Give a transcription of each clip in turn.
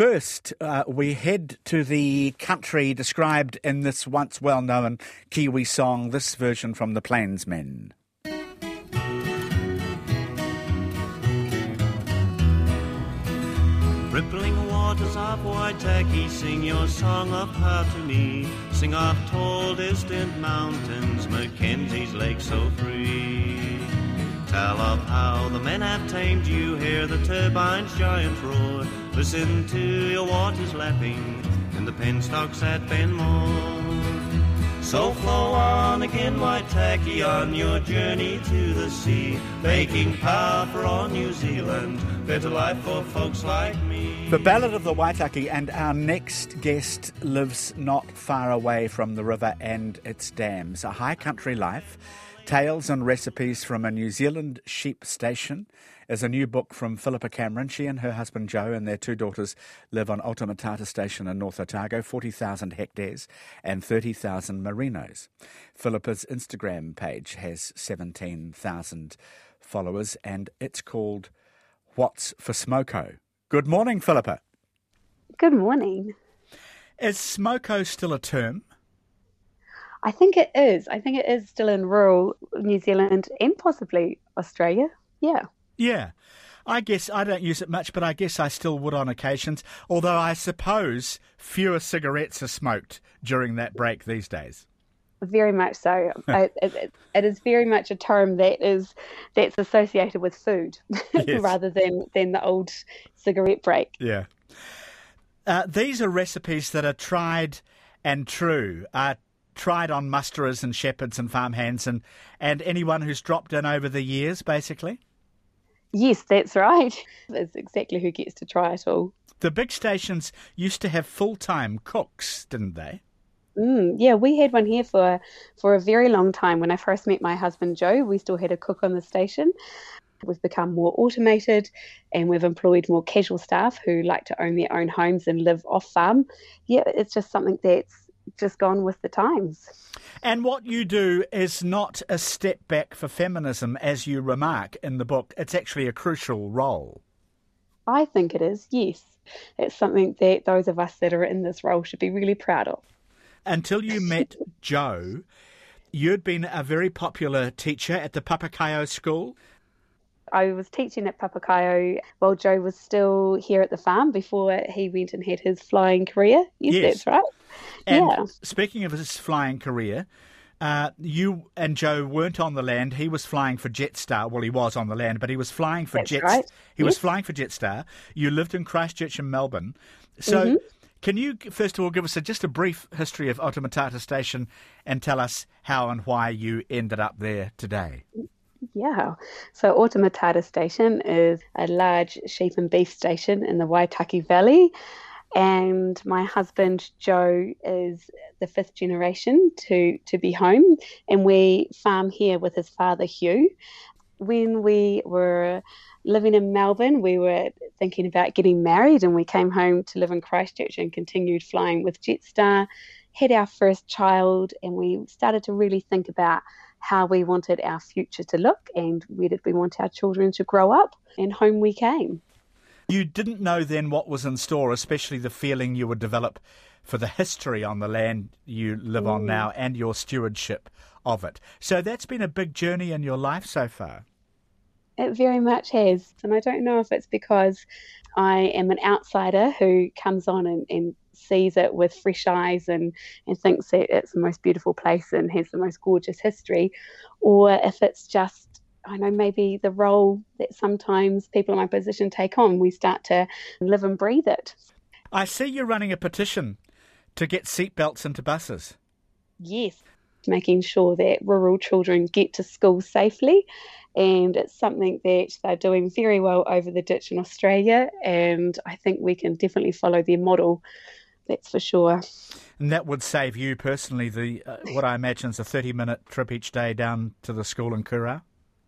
first, we head to the country described in this once well-known Kiwi song, this version from the Plainsmen. Rippling waters of Waitaki, sing your song of power to me. Sing of tall distant mountains, Mackenzie's lake so free. Tell of how the men have tamed you, hear the turbine's giant roar. Listen to your waters lapping in the penstocks at Benmore. So flow on again, Waitaki, on your journey to the sea, making power for all New Zealand, better life for folks like me. The Ballad of the Waitaki, and our next guest lives not far away from the river and its dams. A high country life, tales and recipes from a New Zealand sheep station is a new book from Philippa Cameron. She and her husband Joe and their two daughters live on Otamatata Station in North Otago, 40,000 hectares and 30,000 merinos. Philippa's Instagram page has 17,000 followers and it's called What's for Smoko. Good morning, Philippa. Good morning. Is smoko still a term? I think it is. I think it is still in rural New Zealand and possibly Australia. Yeah. Yeah. I guess I don't use it much, but I guess I still would on occasions, although I suppose fewer cigarettes are smoked during that break these days. Very much so. It is very much a term that's associated with food Yes. rather than the old cigarette break. Yeah. These are recipes that are tried and true, tried on musterers and shepherds and farmhands and anyone who's dropped in over the years, basically? Yes, that's right. That's exactly who gets to try it all. The big stations used to have full-time cooks, didn't they? Yeah, we had one here for a very long time. When I first met my husband Joe, we still had a cook on the station. We've become more automated and we've employed more casual staff who like to own their own homes and live off farm. Yeah, it's just something that's just gone with the times. And what you do is not a step back for feminism, as you remark in the book. It's actually a crucial role. I think it is, yes. It's something that those of us that are in this role should be really proud of. Until you met Joe, you'd been a very popular teacher at the Papakaio school. I was teaching at Papakaio while Joe was still here at the farm before he went and had his flying career. Yes. That's right. And speaking of his flying career, you and Joe weren't on the land. He was flying for Jetstar. Well, he was on the land, but he was flying for Jetstar. Right. He was flying for Jetstar. You lived in Christchurch and Melbourne. So can you, first of all, give us just a brief history of Otamatata Station and tell us how and why you ended up there today? Yeah. So Otamatata Station is a large sheep and beef station in the Waitaki Valley. And my husband, Joe, is the fifth generation to be home. And we farm here with his father, Hugh. When we were living in Melbourne, we were thinking about getting married and we came home to live in Christchurch and continued flying with Jetstar, had our first child, and we started to really think about how we wanted our future to look and where did we want our children to grow up, and home we came. You didn't know then what was in store, especially the feeling you would develop for the history on the land you live on now and your stewardship of it. So that's been a big journey in your life so far. It very much has. And I don't know if it's because I am an outsider who comes on and sees it with fresh eyes and thinks that it's the most beautiful place and has the most gorgeous history, or if it's just, I know, maybe the role that sometimes people in my position take on. We start to live and breathe it. I see you're running a petition to get seatbelts into buses. Yes, making sure that rural children get to school safely. And it's something that they're doing very well over the ditch in Australia. And I think we can definitely follow their model, that's for sure. And that would save you personally what I imagine is a 30-minute trip each day down to the school in Kura?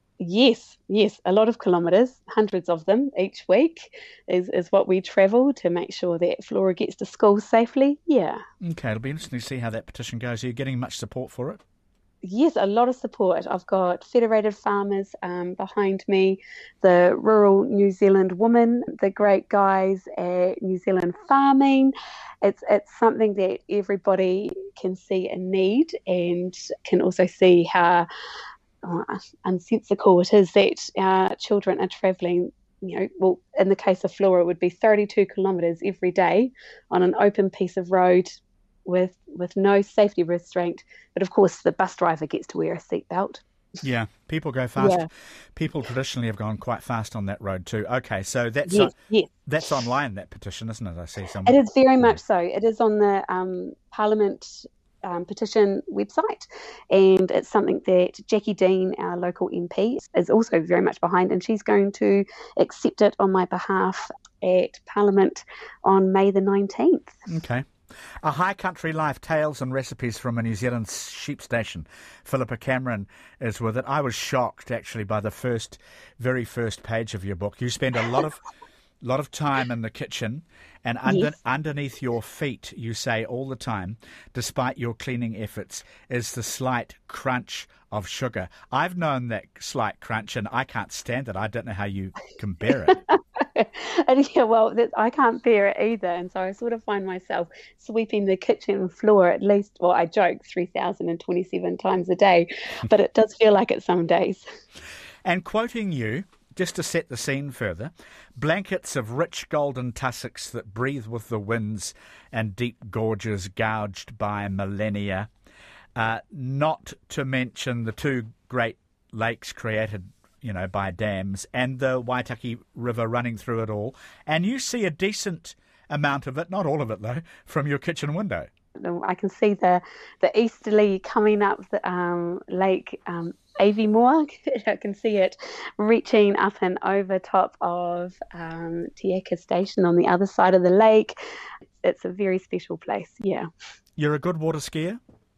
Yes, a lot of kilometres, hundreds of them each week is what we travel to make sure that Flora gets to school safely. Yeah. Okay, it'll be interesting to see how that petition goes. Are you getting much support for it? Yes, a lot of support. I've got federated farmers behind me, the rural New Zealand women, the great guys at New Zealand Farming. It's something that everybody can see a need and can also see how unsensical it is that our children are travelling. Well, in the case of Flora, it would be 32 kilometres every day on an open piece of road with no safety restraint. But of course, the bus driver gets to wear a seatbelt. Yeah, people go fast. Yeah. People traditionally have gone quite fast on that road too. Okay, so that's Yes. that's online, that petition, isn't it? I see some. It is very much so. It is on the Parliament petition website, and it's something that Jackie Dean, our local MP, is also very much behind, and she's going to accept it on my behalf at Parliament on May the 19th. Okay. A High Country Life, Tales and Recipes from a New Zealand Sheep Station. Philippa Cameron is with it. I was shocked, actually, by the very first page of your book. You spend a lot of time in the kitchen, and underneath your feet, you say all the time, despite your cleaning efforts, is the slight crunch of sugar. I've known that slight crunch, and I can't stand it. I don't know how you can bear it. And I can't bear it either, and so I sort of find myself sweeping the kitchen floor at least, well, I joke, 3,027 times a day, but it does feel like it some days. And quoting you, just to set the scene further, blankets of rich golden tussocks that breathe with the winds and deep gorges gouged by millennia, not to mention the two great lakes created by dams, and the Waitaki River running through it all. And you see a decent amount of it, not all of it though, from your kitchen window. I can see the easterly coming up the Lake Aviemore. I can see it reaching up and over top of Te Aka Station on the other side of the lake. It's a very special place, yeah. You're a good water skier?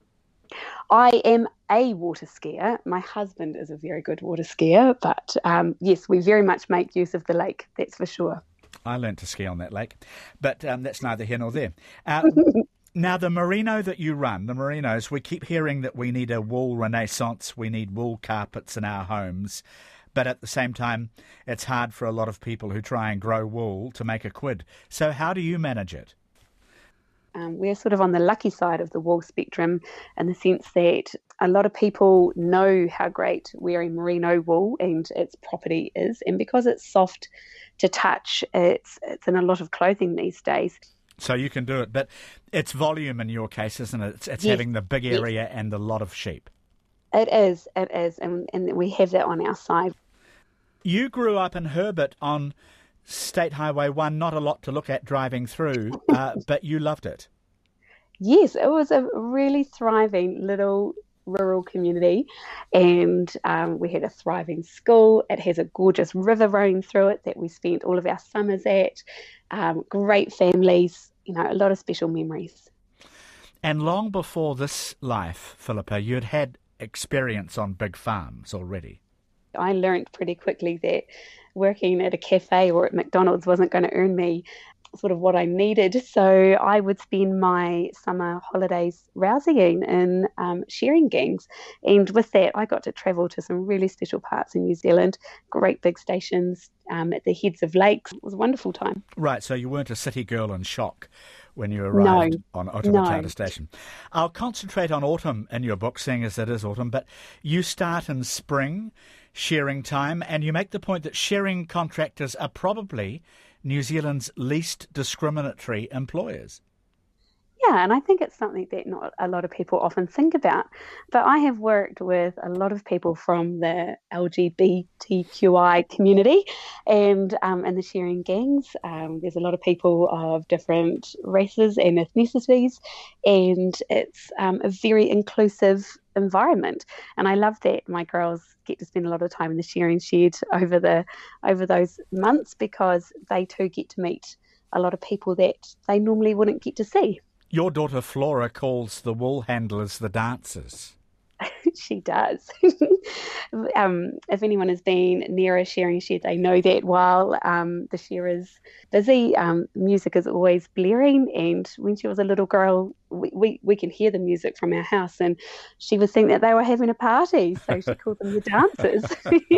I am a water skier. My husband is a very good water skier, but yes, we very much make use of the lake, that's for sure. I learnt to ski on that lake, but that's neither here nor there. Now, the merino that you run, the merinos, we keep hearing that we need a wool renaissance, we need wool carpets in our homes, but at the same time, it's hard for a lot of people who try and grow wool to make a quid. So how do you manage it? We're sort of on the lucky side of the wool spectrum in the sense that a lot of people know how great wearing merino wool and its property is, and because it's soft to touch, it's in a lot of clothing these days. So you can do it, but it's volume in your case, isn't it? It's yes. Having the big area yes. And a lot of sheep. It is, and we have that on our side. You grew up in Herbert on State Highway 1, not a lot to look at driving through, but you loved it. Yes, it was a really thriving little rural community, and we had a thriving school. It has a gorgeous river running through it that we spent all of our summers at. Great families, a lot of special memories. And long before this life, Philippa, you'd had experience on big farms already. I learnt pretty quickly that working at a cafe or at McDonald's wasn't going to earn me sort of what I needed. So I would spend my summer holidays rousing in shearing gangs. And with that, I got to travel to some really special parts in New Zealand, great big stations at the heads of lakes. It was a wonderful time. Right, so you weren't a city girl in shock when you arrived on Otamatata Station. I'll concentrate on autumn in your book, seeing as it is autumn, but you start in spring, shearing time, and you make the point that shearing contractors are probably New Zealand's least discriminatory employers. Yeah, and I think it's something that not a lot of people often think about. But I have worked with a lot of people from the LGBTQI community and in the shearing gangs. There's a lot of people of different races and ethnicities, and it's a very inclusive environment. And I love that my girls get to spend a lot of time in the shearing shed over those months, because they too get to meet a lot of people that they normally wouldn't get to see. Your daughter Flora calls the wool handlers the dancers. She does. If anyone has been near a shearing shed, they know that while the shear is busy, music is always blaring. And when she was a little girl, we can hear the music from our house, and she would think that they were having a party, so she called them the dancers.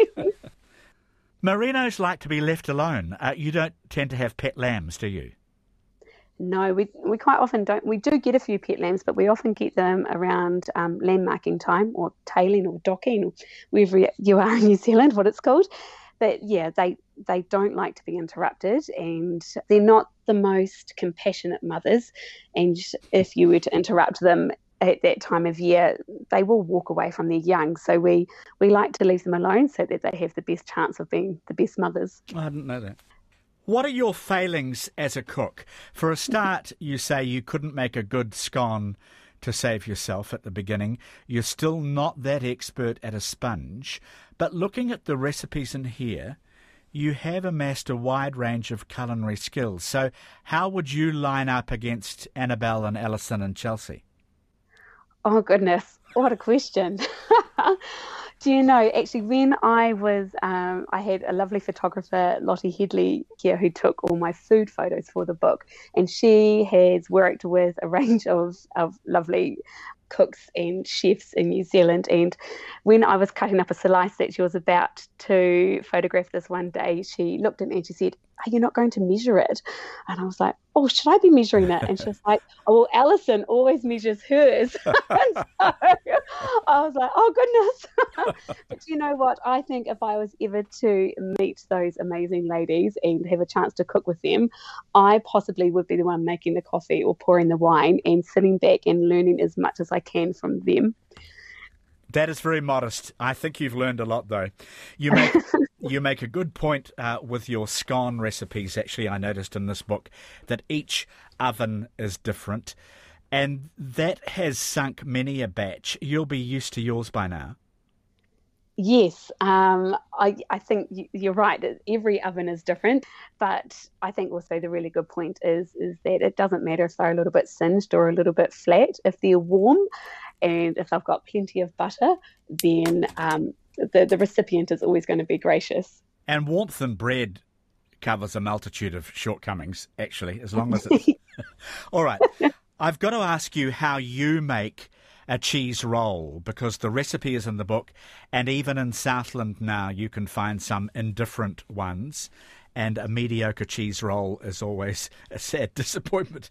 Merinos like to be left alone. You don't tend to have pet lambs, do you? No, we quite often don't. We do get a few pet lambs, but we often get them around lamb marking time, or tailing, or docking, or wherever you are in New Zealand, what it's called. But yeah, they don't like to be interrupted, and they're not the most compassionate mothers. And if you were to interrupt them at that time of year, they will walk away from their young. So we like to leave them alone so that they have the best chance of being the best mothers. I didn't know that. What are your failings as a cook? For a start, you say you couldn't make a good scone to save yourself at the beginning. You're still not that expert at a sponge. But looking at the recipes in here, you have amassed a wide range of culinary skills. So how would you line up against Annabelle and Alison and Chelsea? Oh, goodness. What a question. Do you know, actually, when I was, I had a lovely photographer, Lottie Headley, here, who took all my food photos for the book. And she has worked with a range of lovely cooks and chefs in New Zealand. And when I was cutting up a slice that she was about to photograph this one day, she looked at me and she said, "Are you not going to measure it?" And I was like, "Oh, should I be measuring it?" And she was like, "Oh, well, Alison always measures hers." And so I was like, "Oh, goodness." But you know what? I think if I was ever to meet those amazing ladies and have a chance to cook with them, I possibly would be the one making the coffee or pouring the wine and sitting back and learning as much as I can from them. That is very modest. I think you've learned a lot, though. You make a good point with your scone recipes. Actually, I noticed in this book that each oven is different, and that has sunk many a batch. You'll be used to yours by now. Yes, I think you're right. Every oven is different, but I think also the really good point is that it doesn't matter if they're a little bit singed or a little bit flat. If they're warm and if I've got plenty of butter, then the recipient is always going to be gracious. And warmth in bread covers a multitude of shortcomings, actually, as long as it's... All right, I've got to ask you how you make a cheese roll, because the recipe is in the book, and even in Southland now you can find some indifferent ones, and a mediocre cheese roll is always a sad disappointment.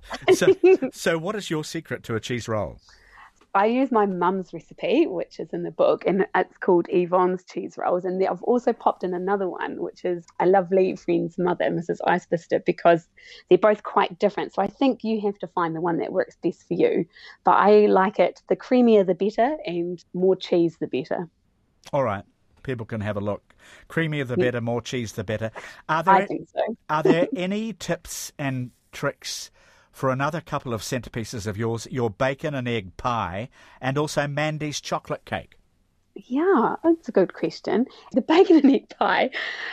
So what is your secret to a cheese roll? I use my mum's recipe, which is in the book, and it's called Yvonne's cheese rolls. And I've also popped in another one, which is a lovely friend's mother, Mrs. Icebister, because they're both quite different. So I think you have to find the one that works best for you. But I like it, the creamier the better, and more cheese the better. All right. People can have a look. Creamier the better, more cheese the better. I think so. Are there any tips and tricks for another couple of centerpieces of yours, your bacon and egg pie, and also Mandy's chocolate cake? Yeah, that's a good question. The bacon and egg pie,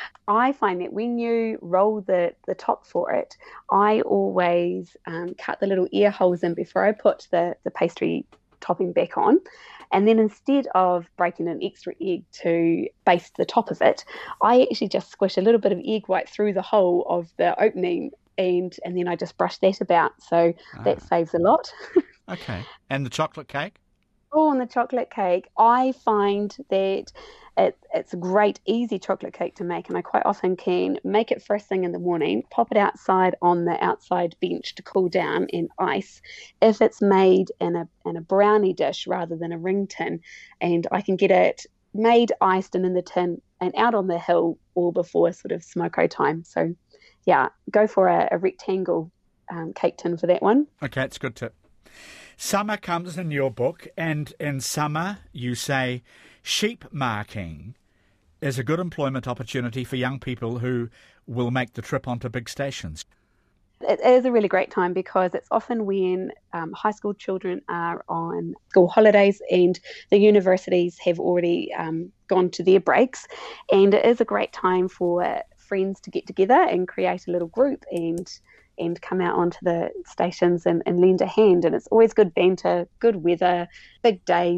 I find that when you roll the top for it, I always cut the little ear holes in before I put the pastry topping back on. And then instead of breaking an extra egg to baste the top of it, I actually just squish a little bit of egg white through the hole of the opening, and then I just brush that about. So that saves a lot. Okay. And the chocolate cake? Oh, and the chocolate cake, I find that it's a great, easy chocolate cake to make, and I quite often can make it first thing in the morning, pop it outside on the outside bench to cool down in ice, if it's made in a brownie dish rather than a ring tin, and I can get it made, iced, and in the tin and out on the hill all before sort of smoko time. So, yeah, go for a rectangle cake tin for that one. Okay, it's a good tip. Summer comes in your book, and in summer you say sheep marking is a good employment opportunity for young people who will make the trip onto big stations. It is a really great time because it's often when high school children are on school holidays and the universities have already gone to their breaks, and it is a great time for friends to get together and create a little group and come out onto the stations and lend a hand. And it's always good banter, good weather, big days.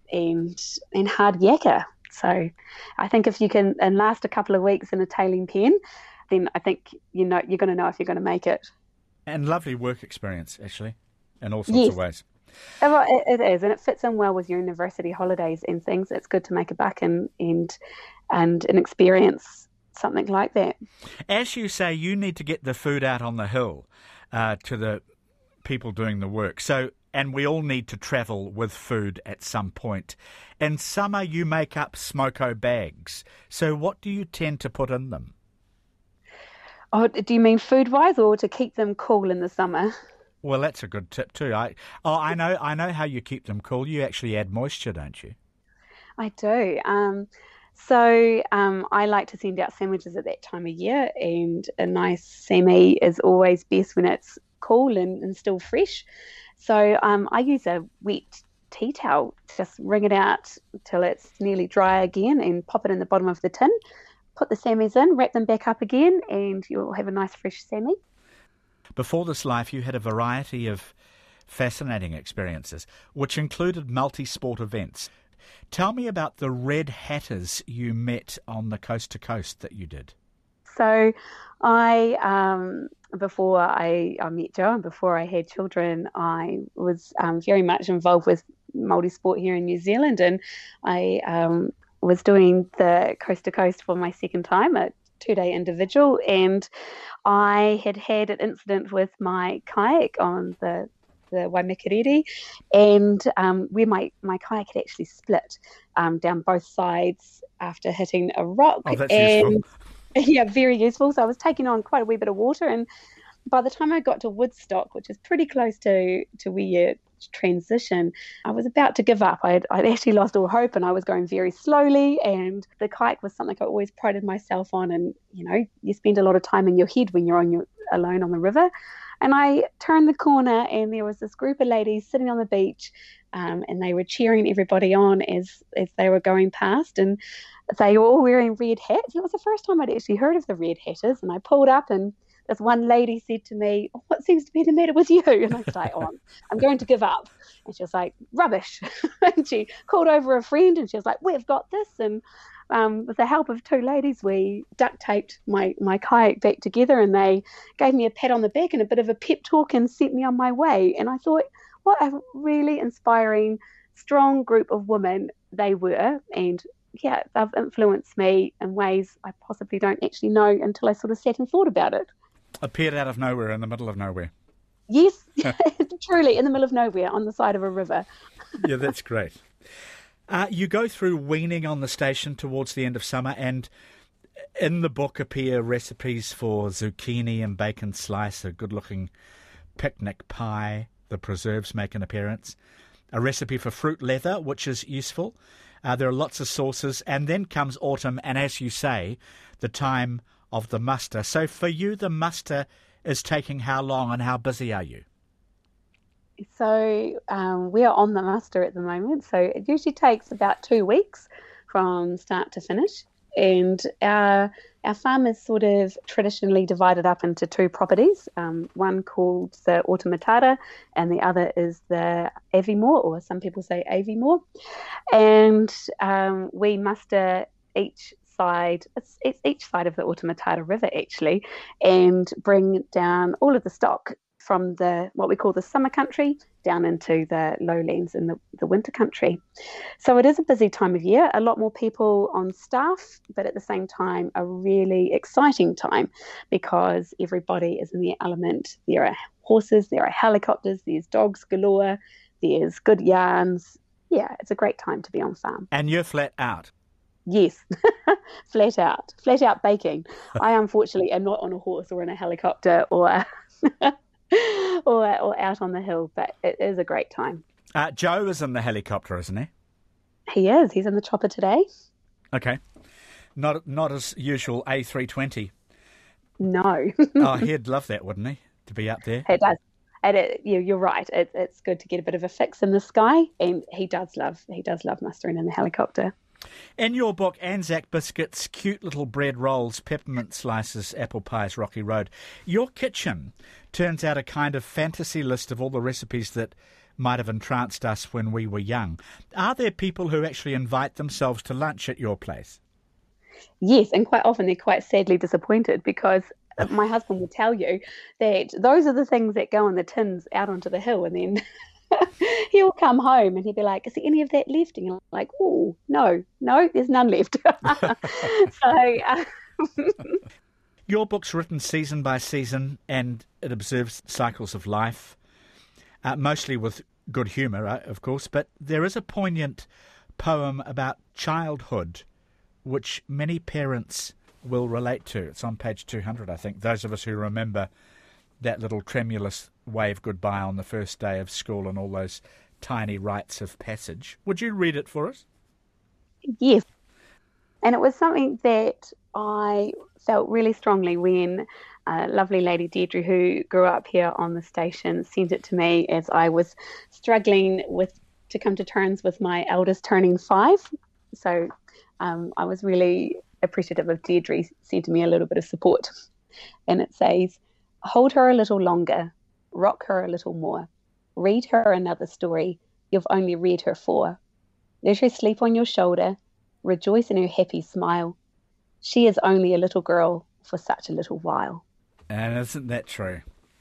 and hard yakka. So I think if you can last a couple of weeks in a tailing pen, then I think you're going to know if you're going to make it. And lovely work experience, actually, in all sorts of ways. Well, it is, and it fits in well with your university holidays and things. It's good to make a buck and experience something like that. As you say, you need to get the food out on the hill to the people doing the work. And we all need to travel with food at some point. In summer, you make up smoko bags. So what do you tend to put in them? Oh, do you mean food-wise or to keep them cool in the summer? Well, that's a good tip too. I know how you keep them cool. You actually add moisture, don't you? I do. So I like to send out sandwiches at that time of year, and a nice semi is always best when it's cool and still fresh. So I use a wet tea towel, just wring it out till it's nearly dry again and pop it in the bottom of the tin, put the sammies in, wrap them back up again, and you'll have a nice fresh sammy. Before this life, you had a variety of fascinating experiences, which included multi-sport events. Tell me about the Red Hatters you met on the Coast to Coast that you did. So before I met Joe and before I had children, I was very much involved with multi-sport here in New Zealand, and I was doing the Coast to Coast for my second time, a 2-day individual, and I had an incident with my kayak on the Waimakariri, and where my kayak had actually split down both sides after hitting a rock. Oh, that's useful. Yeah, very useful. So I was taking on quite a wee bit of water, and by the time I got to Woodstock, which is pretty close to where you transition, I was about to give up. I'd actually lost all hope, and I was going very slowly, and the kayak was something I always prided myself on, and you spend a lot of time in your head when you're alone on the river. And I turned the corner, and there was this group of ladies sitting on the beach, and they were cheering everybody on as they were going past, and they were all wearing red hats. And it was the first time I'd actually heard of the Red Hatters, and I pulled up, and this one lady said to me, "Oh, what seems to be the matter with you?" And I was like, "Oh, I'm going to give up." And she was like, "Rubbish." And she called over a friend, and she was like, "We've got this." And with the help of 2 ladies, we duct taped my kayak back together, and they gave me a pat on the back and a bit of a pep talk and sent me on my way. And I thought, what a really inspiring, strong group of women they were. And yeah, they've influenced me in ways I possibly don't actually know until I sort of sat and thought about it. Appeared out of nowhere in the middle of nowhere. Yes, truly, in the middle of nowhere on the side of a river. Yeah, that's great. You go through weaning on the station towards the end of summer, and in the book appear recipes for zucchini and bacon slice, a good-looking picnic pie. The preserves make an appearance. A recipe for fruit leather, which is useful. There are lots of sauces, and then comes autumn, and as you say, the time of the muster. So for you, the muster is taking how long, and how busy are you? So we are on the muster at the moment. So it usually takes about 2 weeks from start to finish. And our farm is sort of traditionally divided up into 2 properties, one called the Otamatara and the other is the Aviemore, or some people say Aviemore. And we muster each side of the Otamatara River actually, and bring down all of the stock from what we call the summer country down into the lowlands in the winter country. So it is a busy time of year, a lot more people on staff, but at the same time a really exciting time because everybody is in their element. There are horses, there are helicopters, there's dogs galore, there's good yarns. Yeah, it's a great time to be on farm. And you're flat out. Yes, flat out baking. I unfortunately am not on a horse or in a helicopter or or out on the hill, but it is a great time. Joe is in the helicopter, isn't he? He is. He's in the chopper today. Okay. Not his usual A320. No. Oh, he'd love that, wouldn't he, to be up there? It does. You're right. It's good to get a bit of a fix in the sky, and he does love mustering in the helicopter. In your book, Anzac biscuits, cute little bread rolls, peppermint slices, apple pies, Rocky Road, your kitchen turns out a kind of fantasy list of all the recipes that might have entranced us when we were young. Are there people who actually invite themselves to lunch at your place? Yes, and quite often they're quite sadly disappointed because my husband will tell you that those are the things that go in the tins out onto the hill, and then he'll come home and he'll be like, is there any of that left? And you're like, oh, no, there's none left. Your book's written season by season, and it observes cycles of life, mostly with good humour, of course, but there is a poignant poem about childhood which many parents will relate to. It's on page 200, I think. Those of us who remember that little tremulous wave goodbye on the first day of school and all those tiny rites of passage. Would you read it for us? Yes. And it was something that I felt really strongly when a lovely lady, Deirdre, who grew up here on the station, sent it to me as I was struggling to come to terms with my eldest turning 5. So I was really appreciative of Deirdre sending me a little bit of support. And it says, hold her a little longer, rock her a little more, read her another story you've only read her for. Let her sleep on your shoulder, rejoice in her happy smile. She is only a little girl for such a little while. And isn't that true?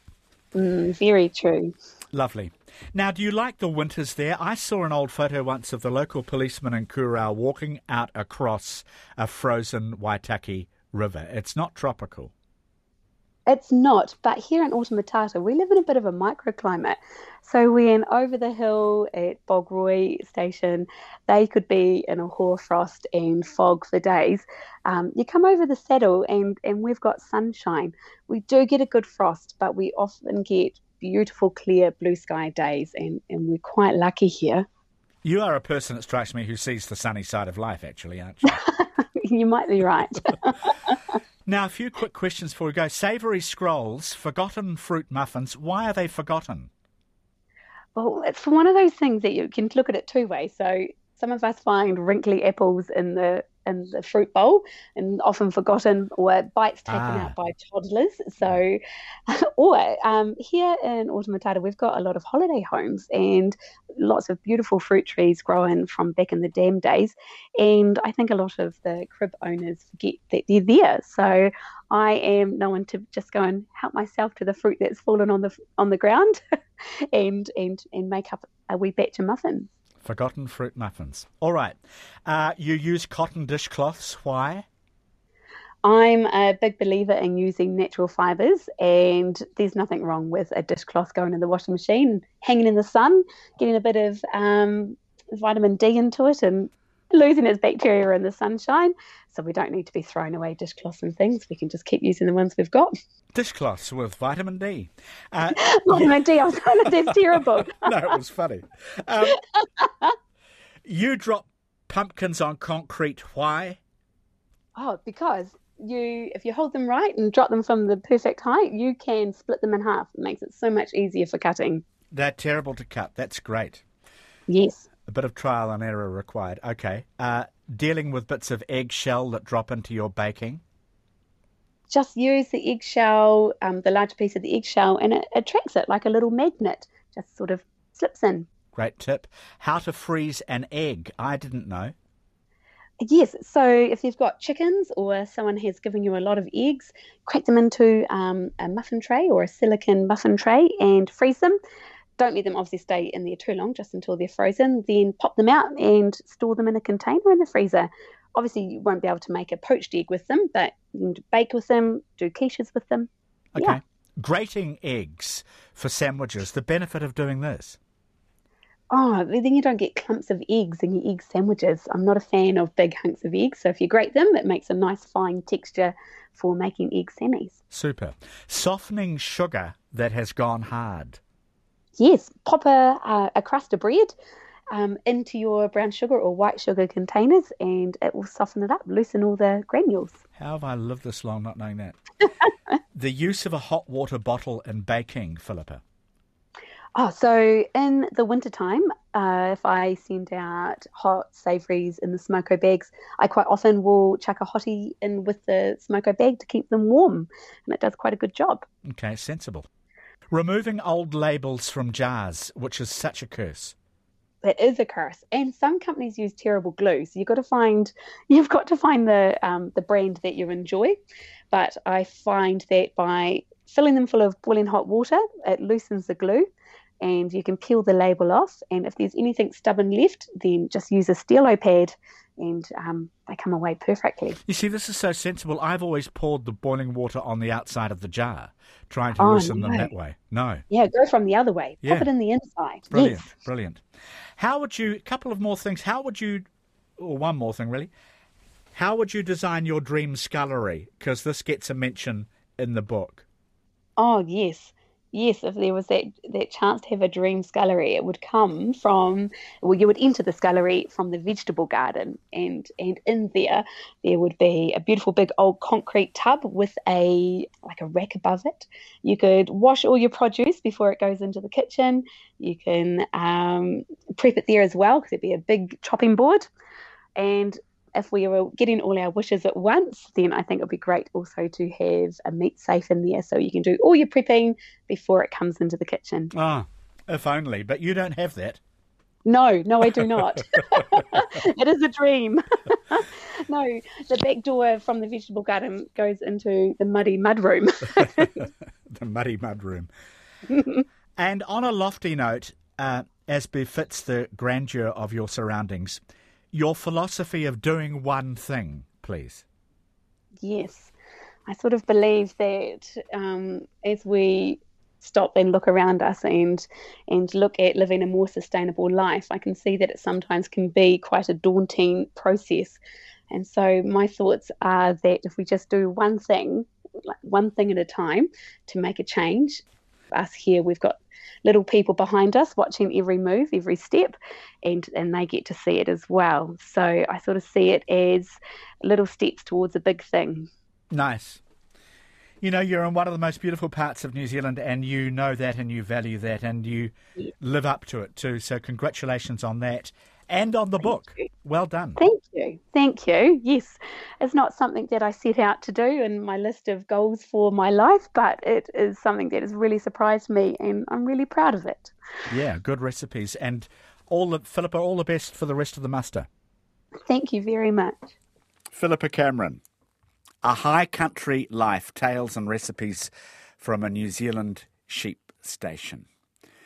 Very true. Lovely. Now, do you like the winters there? I saw an old photo once of the local policeman in Kurau walking out across a frozen Waitaki river. It's not tropical. It's not, but here in Otamatata, we live in a bit of a microclimate. So when over the hill at Bogroy Station, they could be in a hoarfrost and fog for days. You come over the saddle and we've got sunshine. We do get a good frost, but we often get beautiful, clear blue sky days, and we're quite lucky here. You are a person, it strikes me, who sees the sunny side of life, actually, aren't you? You might be right. Now, a few quick questions before we go. Savoury scrolls, forgotten fruit muffins. Why are they forgotten? Well, it's one of those things that you can look at it two ways. So some of us find wrinkly apples in the fruit bowl and often forgotten, or bites taken out by toddlers. So, or here in Otamatata, we've got a lot of holiday homes and lots of beautiful fruit trees growing from back in the dam days. And I think a lot of the crib owners forget that they're there. So I am known to just go and help myself to the fruit that's fallen on the ground and make up a wee batch of muffins. Forgotten fruit muffins. All right. You use cotton dishcloths. Why? I'm a big believer in using natural fibres, and there's nothing wrong with a dishcloth going in the washing machine, hanging in the sun, getting a bit of vitamin D into it and losing its bacteria in the sunshine. So we don't need to be throwing away dishcloths and things. We can just keep using the ones we've got. Dishcloths with vitamin D. Vitamin D, I was like, that's terrible. No, it was funny. You drop pumpkins on concrete. Why? Oh, because if you hold them right and drop them from the perfect height, you can split them in half. It makes it so much easier for cutting. They're terrible to cut. That's great. Yes. A bit of trial and error required. Okay. Dealing with bits of eggshell that drop into your baking? Just use the eggshell, the large piece of the eggshell, and it attracts it like a little magnet. Just sort of slips in. Great tip. How to freeze an egg? I didn't know. Yes, so if you've got chickens or someone has given you a lot of eggs, crack them into a muffin tray or a silicone muffin tray and freeze them. Don't let them obviously stay in there too long, just until they're frozen. Then pop them out and store them in a container in the freezer. Obviously, you won't be able to make a poached egg with them, but you can bake with them, do quiches with them. Okay. Yeah. Grating eggs for sandwiches. The benefit of doing this? Oh, then you don't get clumps of eggs in your egg sandwiches. I'm not a fan of big hunks of eggs, so if you grate them, it makes a nice fine texture for making egg sammies. Super. Softening sugar that has gone hard. Yes, pop a crust of bread into your brown sugar or white sugar containers, and it will soften it up, loosen all the granules. How have I lived this long not knowing that? The use of a hot water bottle in baking, Philippa. Oh, so in the wintertime, if I send out hot savouries in the smoko bags, I quite often will chuck a hottie in with the smoko bag to keep them warm, and it does quite a good job. Okay, sensible. Removing old labels from jars, which is such a curse. That is a curse. And some companies use terrible glue. So you've got to find the brand that you enjoy. But I find that by filling them full of boiling hot water, it loosens the glue and you can peel the label off. And if there's anything stubborn left, then just use a Stilo pad and they come away perfectly. You see, this is so sensible. I've always poured the boiling water on the outside of the jar, trying to loosen them that way. No. Yeah, go from the other way. Yeah. Pop it in the inside. Brilliant, Yes. brilliant. How would you, a couple of more things, or one more thing really, how would you design your dream scullery? Because this gets a mention in the book. Oh, yes. Yes, if there was that chance to have a dream scullery, it would come from, well, you would enter the scullery from the vegetable garden, and in there would be a beautiful big old concrete tub with a rack above it. You could wash all your produce before it goes into the kitchen. You can prep it there as well, because it'd be a big chopping board. And if we were getting all our wishes at once, then I think it would be great also to have a meat safe in there so you can do all your prepping before it comes into the kitchen. Ah, if only. But you don't have that. No, I do not. It is a dream. No, the back door from the vegetable garden goes into the muddy mudroom. The muddy mudroom. And on a lofty note, as befits the grandeur of your surroundings, your philosophy of doing one thing, please. Yes. I sort of believe that as we stop and look around us and look at living a more sustainable life, I can see that it sometimes can be quite a daunting process. And so my thoughts are that if we just do one thing at a time to make a change, us here, we've got little people behind us watching every move, every step, and they get to see it as well. So I sort of see it as little steps towards a big thing. Nice. You know, you're in one of the most beautiful parts of New Zealand, and you know that and you value that and you live up to it too. So congratulations on that and on the book. Well done. Thank you. Thank you. Yes, it's not something that I set out to do in my list of goals for my life, but it is something that has really surprised me and I'm really proud of it. Yeah, good recipes. And Philippa, all the best for the rest of the muster. Thank you very much. Philippa Cameron. A High Country Life, Tales and Recipes from a New Zealand Sheep Station.